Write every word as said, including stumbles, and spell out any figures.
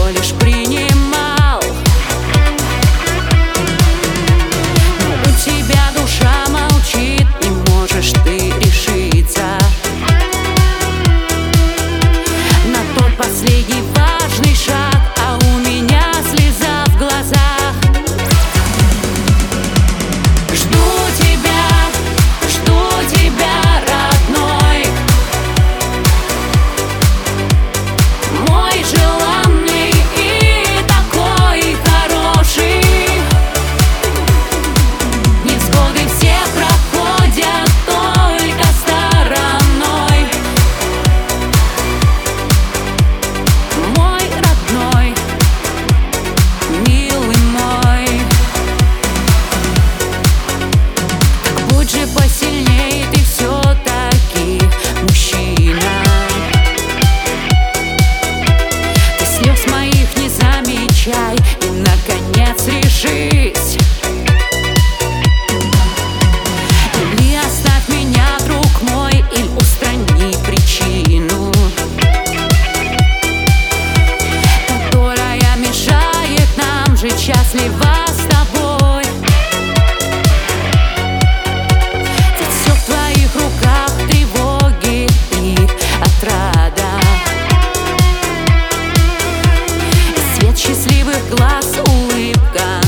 лишь принимал. Но у тебя душа молчит, не можешь ты решиться на тот последний важный шаг, а у меня слеза в глазах. Жду тебя, жду тебя, родной, мой желанный и такой хороший. Невзгоды все проходят только стороной, мой родной, милый мой. Так будь же посильней, ты все-таки мужчина. Ты слез моих не замечай и, наконец, решись. Или оставь меня, друг мой, или устрани причину, которая мешает нам жить счастливо с тобой. Ведь все в твоих руках, тревоги и отрада, и свет счастливых глаз, улыбка